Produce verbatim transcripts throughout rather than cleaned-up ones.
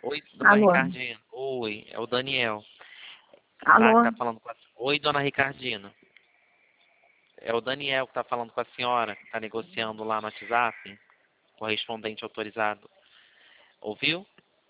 Oi, dona Alô? Ricardina. Oi, é o Daniel. Tá, que Alô? tá falando com a... Oi, dona Ricardina. É o Daniel que tá falando com a senhora, que tá negociando lá no WhatsApp, correspondente autorizado. Ouviu?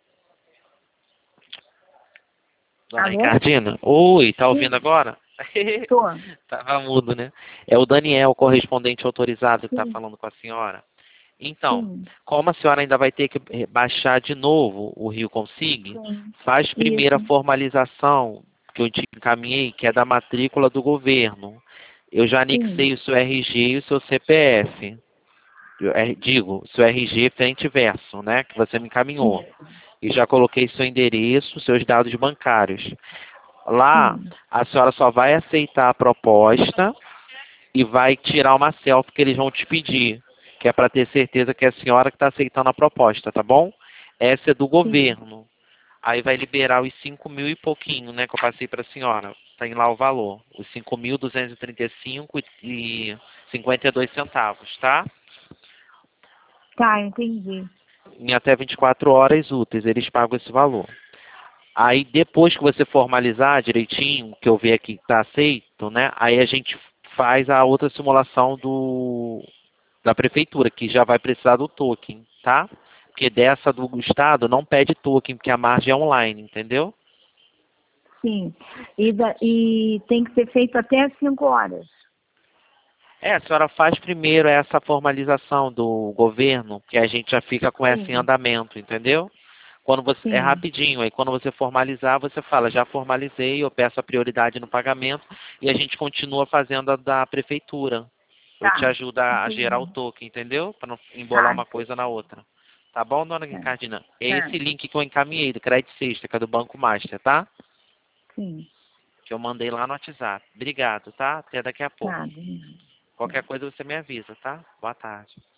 Dona Alô? Ricardina? Oi, tá ouvindo Sim, agora? tô. Tava mudo, né? É o Daniel, correspondente autorizado, que tá Sim, falando com a senhora. Então, sim, como a senhora ainda vai ter que baixar de novo o Rio Consig, sim. faz primeiro a Isso. formalização que eu te encaminhei, que é da matrícula do governo. Eu já Sim, anexei o seu R G e o seu C P F. Eu, eh, digo, seu R G frente e verso, né? Que você me encaminhou. isso. E já coloquei seu endereço, seus dados bancários. Lá, Sim, a senhora só vai aceitar a proposta e vai tirar uma selfie que eles vão te pedir, que é para ter certeza que é a senhora que está aceitando a proposta, tá bom? Essa é do sim. governo. Aí vai liberar os cinco mil e pouquinho, né, que eu passei para a senhora. Tem lá o valor, os cinco mil duzentos e trinta e cinco e cinquenta e dois centavos, tá? Tá, entendi. Em até vinte e quatro horas úteis eles pagam esse valor. Aí depois que você formalizar direitinho, que eu ver aqui que está aceito, né? Aí a gente faz a outra simulação do da prefeitura, que já vai precisar do token, tá? Porque dessa do estado não pede token, porque a margem é online, entendeu? Sim. E, da, e tem que ser feito até às cinco horas. É, a senhora faz primeiro essa formalização do governo, que a gente já fica com essa em Sim, andamento, entendeu? Quando você é sim. rapidinho, aí quando você formalizar, você fala, já formalizei, eu peço a prioridade no pagamento e a gente continua fazendo a da prefeitura. Eu te Tá. ajudo a a gerar o Entendi. token, entendeu? Para não embolar Tá, uma coisa na outra. Tá bom, dona tá. Ricardina? É Tá. esse link que eu encaminhei do Credit Sexta, que é do Banco Master, tá? Sim. Que eu mandei lá no WhatsApp. Obrigado, tá? Até daqui a pouco. Tá, beleza. Qualquer coisa você me avisa, tá? Boa tarde.